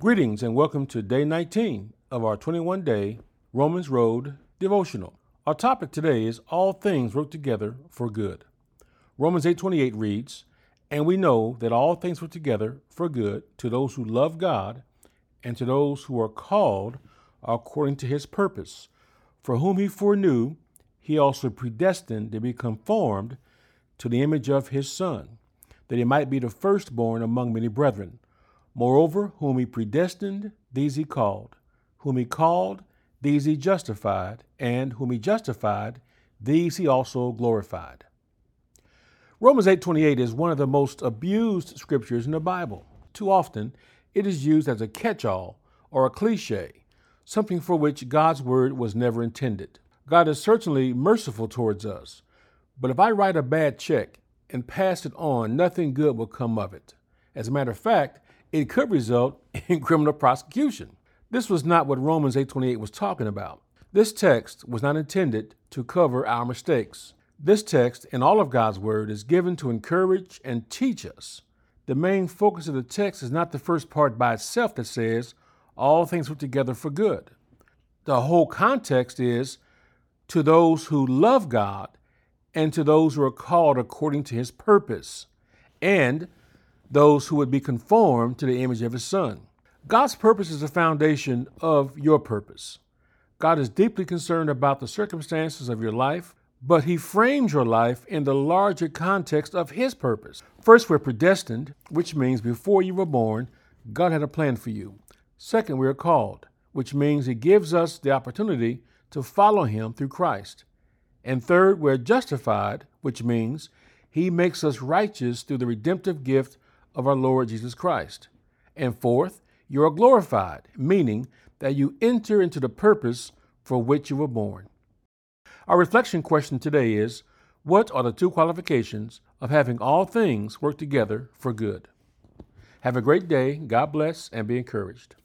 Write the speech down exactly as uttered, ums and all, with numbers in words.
Greetings and welcome to day nineteen of our twenty-one day Romans Road devotional. Our topic today is all things work together for good. Romans eight twenty-eight reads, "And we know that all things work together for good to those who love God and to those who are called according to his purpose. For whom he foreknew, he also predestined to be conformed to the image of his Son, that he might be the firstborn among many brethren. Moreover, whom he predestined, these he called. Whom he called, these he justified. And whom he justified, these he also glorified." Romans eight twenty-eight is one of the most abused scriptures in the Bible. Too often, it is used as a catch-all or a cliche, something for which God's word was never intended. God is certainly merciful towards us, but if I write a bad check and pass it on, nothing good will come of it. As a matter of fact, it could result in criminal prosecution. This was not what Romans eight twenty-eight was talking about. This text was not intended to cover our mistakes. This text and all of God's word is given to encourage and teach us. The main focus of the text is not the first part by itself that says all things work together for good. The whole context is to those who love God and to those who are called according to his purpose, and those who would be conformed to the image of his Son. God's purpose is the foundation of your purpose. God is deeply concerned about the circumstances of your life, but he frames your life in the larger context of his purpose. First, we're predestined, which means before you were born, God had a plan for you. Second, we are called, which means he gives us the opportunity to follow him through Christ. And third, we're justified, which means he makes us righteous through the redemptive gift of our Lord Jesus Christ. And fourth, you are glorified, meaning that you enter into the purpose for which you were born. Our reflection question today is, what are the two qualifications of having all things work together for good? Have a great day. God bless and be encouraged.